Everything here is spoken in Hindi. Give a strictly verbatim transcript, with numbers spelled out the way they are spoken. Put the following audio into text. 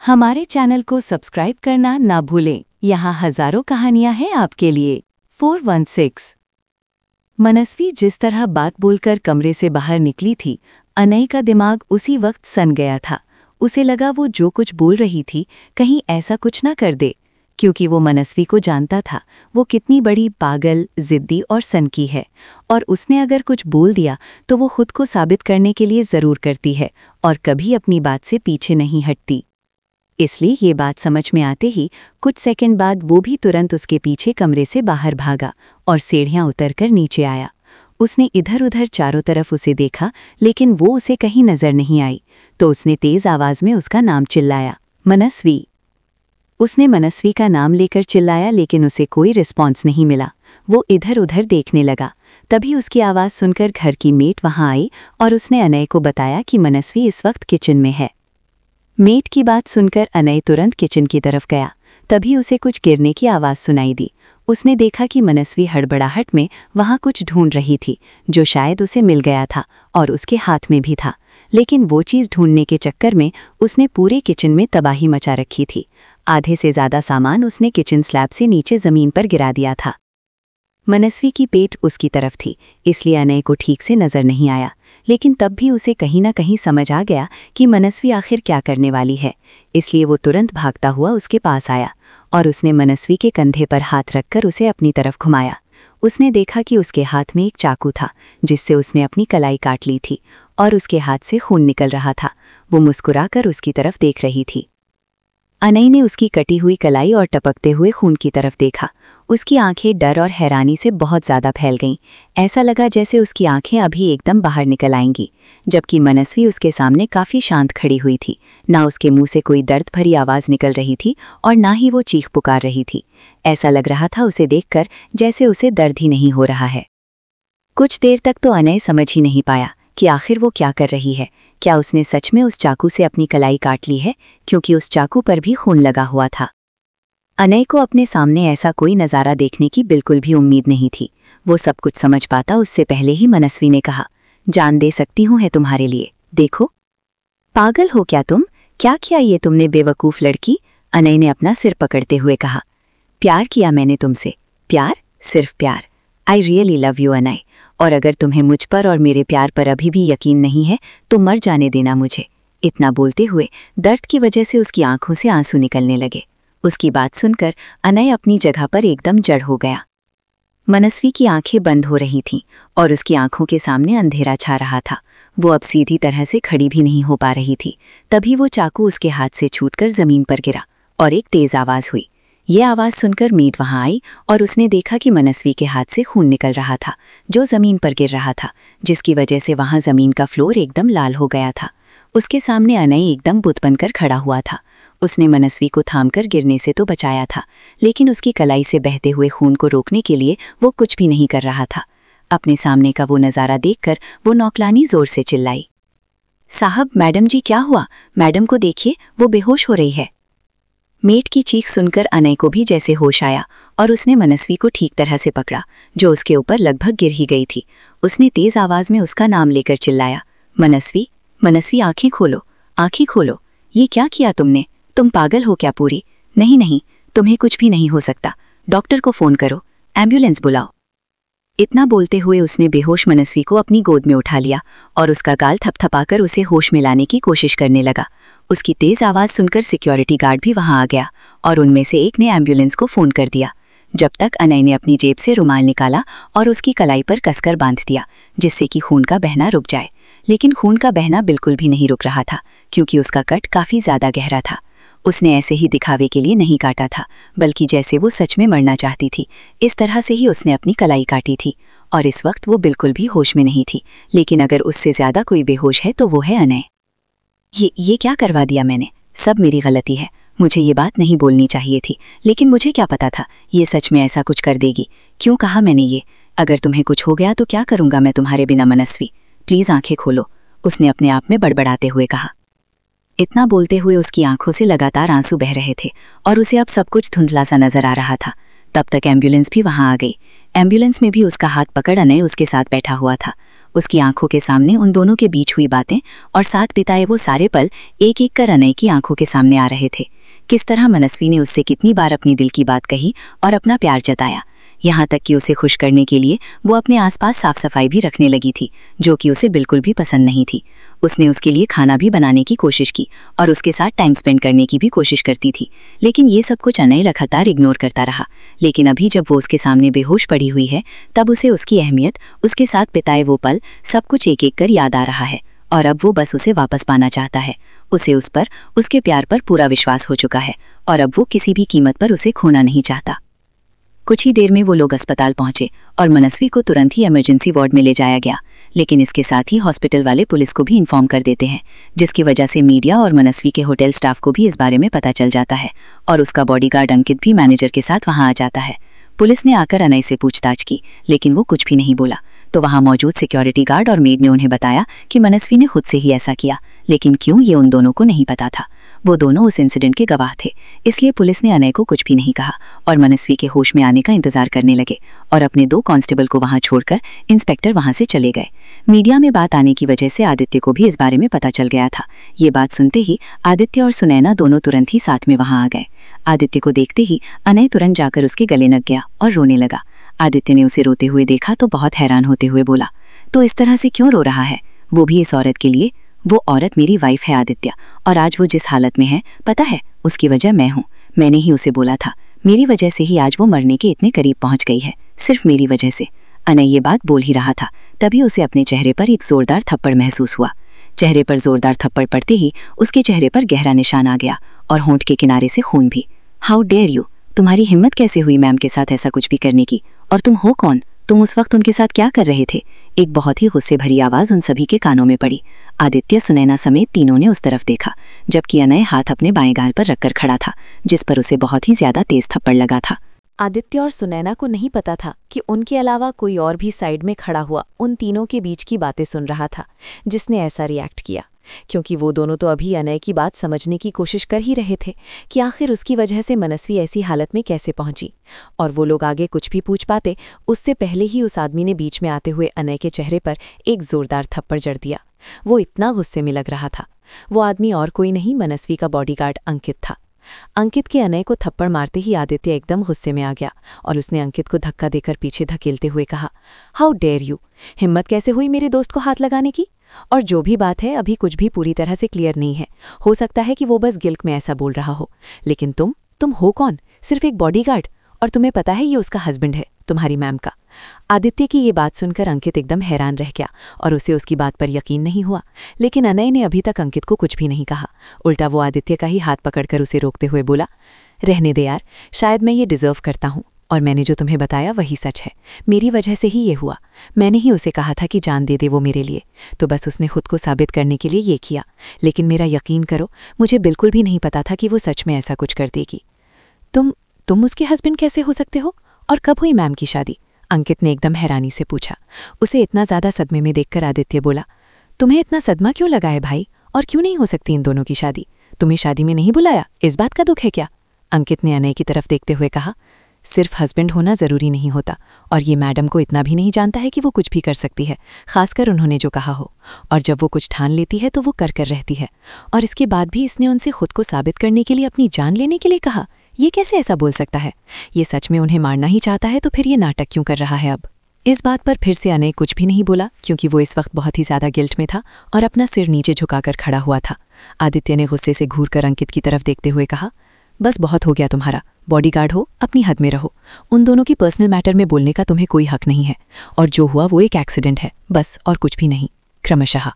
हमारे चैनल को सब्सक्राइब करना ना भूलें। यहाँ हजारों कहानियां हैं आपके लिए। Four one six. मनस्वी जिस तरह बात बोलकर कमरे से बाहर निकली थी, अनई का दिमाग उसी वक्त सन गया था। उसे लगा वो जो कुछ बोल रही थी कहीं ऐसा कुछ ना कर दे, क्योंकि वो मनस्वी को जानता था वो कितनी बड़ी पागल, जिद्दी और सनकी है, और उसने अगर कुछ बोल दिया तो वो खुद को साबित करने के लिए ज़रूर करती है और कभी अपनी बात से पीछे नहीं हटती। इसलिए ये बात समझ में आते ही कुछ सेकंड बाद वो भी तुरंत उसके पीछे कमरे से बाहर भागा और सीढ़ियां उतरकर नीचे आया। उसने इधर उधर चारों तरफ उसे देखा, लेकिन वो उसे कहीं नजर नहीं आई, तो उसने तेज आवाज में उसका नाम चिल्लाया, मनस्वी। उसने मनस्वी का नाम लेकर चिल्लाया, लेकिन उसे कोई रिस्पॉन्स नहीं मिला। वो इधर उधर देखने लगा। तभी उसकी आवाज़ सुनकर घर की मेट वहां आई और उसने अनय को बताया कि मनस्वी इस वक्त किचन में है। मेट की बात सुनकर अनय तुरंत किचन की तरफ गया। तभी उसे कुछ गिरने की आवाज़ सुनाई दी। उसने देखा कि मनस्वी हड़बड़ाहट में वहां कुछ ढूंढ रही थी, जो शायद उसे मिल गया था और उसके हाथ में भी था, लेकिन वो चीज़ ढूंढने के चक्कर में उसने पूरे किचन में तबाही मचा रखी थी। आधे से ज़्यादा सामान उसने किचन स्लैब से नीचे ज़मीन पर गिरा दिया था। मनस्वी की पेट उसकी तरफ थी, इसलिए अनय को ठीक से नज़र नहीं आया, लेकिन तब भी उसे कहीं ना कहीं समझ आ गया कि मनस्वी आखिर क्या करने वाली है। इसलिए वो तुरंत भागता हुआ उसके पास आया और उसने मनस्वी के कंधे पर हाथ रखकर उसे अपनी तरफ घुमाया। उसने देखा कि उसके हाथ में एक चाकू था, जिससे उसने अपनी कलाई काट ली थी और उसके हाथ से खून निकल रहा था। वो मुस्कुराकर उसकी तरफ देख रही थी। अनई ने उसकी कटी हुई कलाई और टपकते हुए खून की तरफ देखा। उसकी आंखें डर और हैरानी से बहुत ज़्यादा फैल गईं। ऐसा लगा जैसे उसकी आंखें अभी एकदम बाहर निकल आएंगी, जबकि मनस्वी उसके सामने काफ़ी शांत खड़ी हुई थी। ना उसके मुंह से कोई दर्द भरी आवाज़ निकल रही थी और ना ही वो चीख पुकार रही थी। ऐसा लग रहा था उसे देखकर जैसे उसे दर्द ही नहीं हो रहा है। कुछ देर तक तो अनय समझ ही नहीं पाया कि आखिर वो क्या कर रही है। क्या उसने सच में उस चाकू से अपनी कलाई काट ली है, क्योंकि उस चाकू पर भी खून लगा हुआ था। अनय को अपने सामने ऐसा कोई नज़ारा देखने की बिल्कुल भी उम्मीद नहीं थी। वो सब कुछ समझ पाता उससे पहले ही मनस्वी ने कहा, जान दे सकती हूँ है तुम्हारे लिए, देखो। पागल हो क्या तुम? क्या किया ये तुमने बेवकूफ़ लड़की? अनय ने अपना सिर पकड़ते हुए कहा। प्यार किया मैंने तुमसे, प्यार, सिर्फ प्यार। I really love you Anay, और अगर तुम्हें मुझ पर और मेरे प्यार पर अभी भी यकीन नहीं है तो मर जाने देना मुझे। इतना बोलते हुए दर्द की वजह से उसकी आंखों से आंसू निकलने लगे। उसकी बात सुनकर अनय अपनी जगह पर एकदम जड़ हो गया। मनस्वी की आंखें बंद हो रही थीं और उसकी आंखों के सामने अंधेरा छा रहा था। वो अब सीधी तरह से खड़ी भी नहीं हो पा रही थी। तभी वो चाकू उसके हाथ से छूटकर जमीन पर गिरा और एक तेज आवाज़ हुई। ये आवाज़ सुनकर मीट वहां आई और उसने देखा कि मनस्वी के हाथ से खून निकल रहा था, जो ज़मीन पर गिर रहा था, जिसकी वजह से वहां ज़मीन का फ्लोर एकदम लाल हो गया था। उसके सामने अनय एकदम बुत बनकर खड़ा हुआ था। उसने मनस्वी को थामकर गिरने से तो बचाया था, लेकिन उसकी कलाई से बहते हुए खून को रोकने के लिए वो कुछ भी नहीं कर रहा था। अपने सामने का वो नज़ारा देखकर वो नौकलानी जोर से चिल्लाई, साहब, मैडम जी क्या हुआ? मैडम को देखिए, वो बेहोश हो रही है। मेट की चीख सुनकर अनय को भी जैसे होश आया और उसने मनस्वी को ठीक तरह से पकड़ा, जो उसके ऊपर लगभग गिर ही गई थी। उसने तेज आवाज में उसका नाम लेकर चिल्लाया, मनस्वी, मनस्वी, आंखें खोलो, आंखें खोलो। ये क्या किया तुमने? तुम पागल हो क्या पूरी? नहीं नहीं, तुम्हें कुछ भी नहीं हो सकता। डॉक्टर को फोन करो, एम्बुलेंस बुलाओ। इतना बोलते हुए उसने बेहोश मनस्वी को अपनी गोद में उठा लिया और उसका गाल थपथपाकर उसे होश में लाने की कोशिश करने लगा। उसकी तेज आवाज़ सुनकर सिक्योरिटी गार्ड भी वहां आ गया और उनमें से एक ने एम्बुलेंस को फ़ोन कर दिया। जब तक अनय ने अपनी जेब से रुमाल निकाला और उसकी कलाई पर कसकर बांध दिया, जिससे कि खून का बहना रुक जाए। लेकिन खून का बहना बिल्कुल भी नहीं रुक रहा था, क्योंकि उसका कट काफ़ी ज़्यादा गहरा था। उसने ऐसे ही दिखावे के लिए नहीं काटा था, बल्कि जैसे वो सच में मरना चाहती थी, इस तरह से ही उसने अपनी कलाई काटी थी। और इस वक्त वो बिल्कुल भी होश में नहीं थी। लेकिन अगर उससे ज़्यादा कोई बेहोश है तो वो है अनय। ये ये क्या करवा दिया मैंने? सब मेरी गलती है। मुझे ये बात नहीं बोलनी चाहिए थी, लेकिन मुझे क्या पता था ये सच में ऐसा कुछ कर देगी। क्यों कहा मैंने ये? अगर तुम्हें कुछ हो गया तो क्या करूँगा मैं तुम्हारे बिना मनस्वी? प्लीज़ आंखें खोलो, उसने अपने आप में बड़बड़ाते हुए कहा। इतना बोलते हुए उसकी आंखों से लगातार आंसू बह रहे थे और उसे अब सब कुछ धुंधला सा नजर आ रहा था। तब तक एम्बुलेंस भी वहां आ गई। एम्बुलेंस में भी उसका हाथ पकड़ अनय उसके साथ बैठा हुआ था। उसकी आंखों के सामने उन दोनों के बीच हुई बातें और साथ बिताए वो सारे पल एक एक कर अनय की आंखों के सामने आ रहे थे। किस तरह मनस्वी ने उससे कितनी बार अपनी दिल की बात कही और अपना प्यार जताया, यहाँ तक कि उसे खुश करने के लिए वो अपने आसपास साफ सफाई भी रखने लगी थी, जो कि उसे बिल्कुल भी पसंद नहीं थी। उसने उसके लिए खाना भी बनाने की कोशिश की और उसके साथ टाइम स्पेंड करने की भी कोशिश करती थी, लेकिन ये सब कुछ अनय लगातार इग्नोर करता रहा। लेकिन अभी जब वो उसके सामने बेहोश पड़ी हुई है, तब उसे उसकी अहमियत, उसके साथ बिताए वो पल, सब कुछ एक एक कर याद आ रहा है और अब वो बस उसे वापस पाना चाहता है। उसे उस पर, उसके प्यार पर पूरा विश्वास हो चुका है और अब वो किसी भी कीमत पर उसे खोना नहीं चाहता। कुछ ही देर में वो लोग अस्पताल पहुंचे और मनस्वी को तुरंत ही इमरजेंसी वार्ड में ले जाया गया, लेकिन इसके साथ ही हॉस्पिटल वाले पुलिस को भी इन्फॉर्म कर देते हैं, जिसकी वजह से मीडिया और मनस्वी के होटल स्टाफ को भी इस बारे में पता चल जाता है और उसका बॉडीगार्ड अंकित भी मैनेजर के साथ वहां आ जाता है। पुलिस ने आकर अनय से पूछताछ की, लेकिन वो कुछ भी नहीं बोला। तो वहां मौजूद सिक्योरिटी गार्ड और मेड ने उन्हें बताया कि मनस्वी ने खुद से ही ऐसा किया, लेकिन क्यों, ये उन दोनों को नहीं पता था। वो दोनों उस इंसिडेंट के गवाह थे, इसलिए पुलिस ने अनय को कुछ भी नहीं कहा और मनस्वी के होश में आने का इंतजार करने लगे और अपने दो कांस्टेबल को वहां छोड़कर इंस्पेक्टर वहां से चले गए। मीडिया में बात आने की वजह से आदित्य को भी इस बारे में पता चल गया था। ये बात सुनते ही आदित्य और सुनैना दोनों तुरंत ही साथ में वहां आ गए। आदित्य को देखते ही अनय तुरंत जाकर उसके गले लग गया और रोने लगा। आदित्य ने उसे रोते हुए देखा तो बहुत हैरान होते हुए बोला, तो इस तरह से क्यों रो रहा है, वो भी इस औरत के लिए? वो औरत मेरी वाइफ है आदित्य, और आज वो जिस हालत में है, पता है, उसकी वजह मैं हूँ। मैंने ही उसे बोला था, मेरी वजह से ही आज वो मरने के इतने करीब पहुंच गई है, सिर्फ मेरी वजह से। अनय ये बात बोल ही रहा था, तभी उसे अपने चेहरे पर एक जोरदार थप्पड़ महसूस हुआ। चेहरे पर जोरदार थप्पड़ पड़ते ही उसके चेहरे पर गहरा निशान आ गया और होंठ के किनारे से खून भी। हाउ डेयर यू, तुम्हारी हिम्मत कैसे हुई मैम के साथ ऐसा कुछ भी करने की, और तुम हो कौन? तुम उस वक्त उनके साथ क्या कर रहे थे? एक बहुत ही गुस्से भरी आवाज उन सभी के कानों में पड़ी। आदित्य, सुनैना समेत तीनों ने उस तरफ देखा, जबकि अनय हाथ अपने बाएं गाल पर रखकर खड़ा था, जिस पर उसे बहुत ही ज्यादा तेज थप्पड़ लगा था। आदित्य और सुनैना को नहीं पता था कि उनके अलावा कोई और भी साइड में खड़ा हुआ उन तीनों के बीच की बातें सुन रहा था, जिसने ऐसा रिएक्ट किया, क्योंकि वो दोनों तो अभी अनय की बात समझने की कोशिश कर ही रहे थे कि आखिर उसकी वजह से मनस्वी ऐसी हालत में कैसे पहुंची। और वो लोग आगे कुछ भी पूछ पाते उससे पहले ही उस आदमी ने बीच में आते हुए अनय के चेहरे पर एक जोरदार थप्पड़ जड़ दिया। वो इतना गुस्से में लग रहा था। वो आदमी और कोई नहीं, मनस्वी का बॉडीगार्ड अंकित था। अंकित के अनय को थप्पड़ मारते ही आदित्य एकदम गुस्से में आ गया और उसने अंकित को धक्का देकर पीछे धकेलते हुए कहा, हाउ डेयर यू, हिम्मत कैसे हुई मेरे दोस्त को हाथ लगाने की? और जो भी बात है, अभी कुछ भी पूरी तरह से क्लियर नहीं है। हो सकता है कि वो बस गिल्ट में ऐसा बोल रहा हो, लेकिन तुम तुम हो कौन? सिर्फ एक बॉडीगार्ड, और तुम्हें पता है ये उसका हस्बैंड है, तुम्हारी मैम का। आदित्य की ये बात सुनकर अंकित एकदम हैरान रह गया और उसे उसकी बात पर यकीन नहीं हुआ, लेकिन अनय ने अभी तक अंकित को कुछ भी नहीं कहा। उल्टा वो आदित्य का ही हाथ पकड़कर उसे रोकते हुए बोला, रहने दे यार, शायद मैं ये डिजर्व करता हूँ, और मैंने जो तुम्हें बताया वही सच है। मेरी वजह से ही ये हुआ। मैंने ही उसे कहा था कि जान दे दे वो मेरे लिए, तो बस उसने खुद को साबित करने के लिए ये किया। लेकिन मेरा यकीन करो, मुझे बिल्कुल भी नहीं पता था कि वो सच में ऐसा कुछ कर देगी। तुम तुम उसके हस्बैंड कैसे हो सकते हो, और कब हुई मैम की शादी? अंकित ने एकदम हैरानी से पूछा। उसे इतना ज्यादा सदमे में देखकर आदित्य बोला, तुम्हें इतना सदमा क्यों लगा है भाई, और क्यों नहीं हो सकती इन दोनों की शादी? तुम्हें शादी में नहीं बुलाया, इस बात का दुख है क्या? अंकित ने अनय की तरफ देखते हुए कहा, सिर्फ हस्बैंड होना जरूरी नहीं होता, और ये मैडम को इतना भी नहीं जानता है कि वो कुछ भी कर सकती है, खासकर उन्होंने जो कहा हो। और जब वो कुछ ठान लेती है तो वो कर कर रहती है, और इसके बाद भी इसने उनसे खुद को साबित करने के लिए अपनी जान लेने के लिए कहा। ये कैसे ऐसा बोल सकता है? ये सच में उन्हें मारना ही चाहता है तो फिर ये नाटक क्यों कर रहा है अब? इस बात पर फिर से अनय कुछ भी नहीं बोला, क्योंकि वो इस वक्त बहुत ही ज्यादा गिल्ट में था और अपना सिर नीचे झुकाकर खड़ा हुआ था। आदित्य ने गुस्से से घूरकर अंकित की तरफ देखते हुए कहा, बस बहुत हो गया तुम्हारा, बॉडीगार्ड हो, अपनी हद में रहो। उन दोनों की पर्सनल मैटर में बोलने का तुम्हें कोई हक नहीं है, और जो हुआ वो एक एक्सीडेंट है, बस, और कुछ भी नहीं। क्रमशः